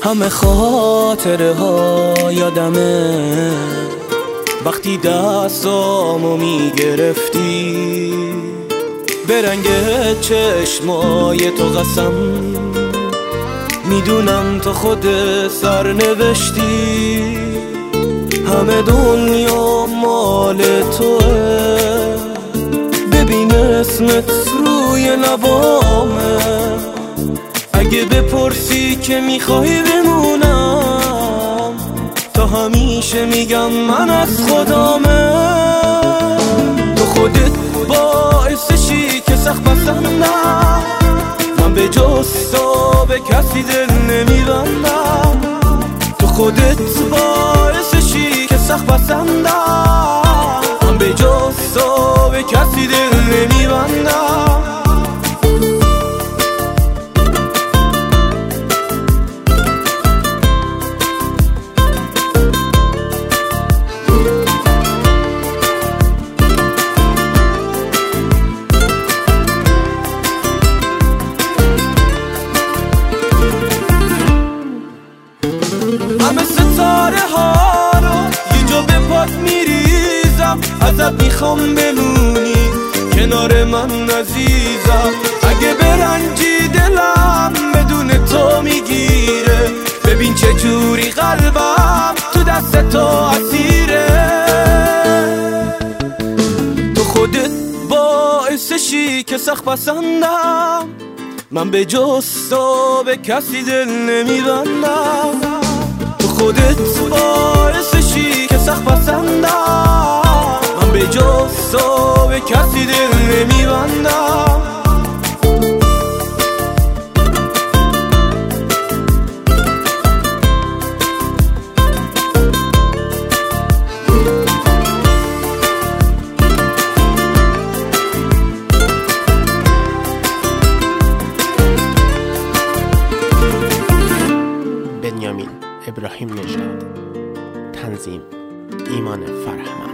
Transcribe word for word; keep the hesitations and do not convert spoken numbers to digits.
همه خاطره ها یادمه وقتی دستامو میگرفتی، به رنگ چشمای تو قسم میدونم تو خود سر نوشتی. همه دنیا مال توه، ببین اسمت روی لبامه. اگه بپرسی که میخوای بمونم، تا همیشه میگم من از خودمه. تو خودت باعثشی که سخت پسندم، من به جز تو به کسی دل نمیبندم. تو خودت باعثشی که سخت پسندم، من به جز تو به کسی دل نمیبندم. همه ستاره ها رو یه جا به پات میریزم، ازت میخوام بمونی کنار من عزیزم. اگه برنجی دلم بدون تو میگیره، ببین چه جوری قلبم تو دست تو اسیره. تو خودت باعثشی که سخت پسندم، من به جز تو به کسی دل نمیبندم. تو خودت باعثشی که سخت پسندم، من به جز تو به کسی دل نمیبندم. بنیامین ابراهیم نژاد، تنظیم ایمان فرهمند.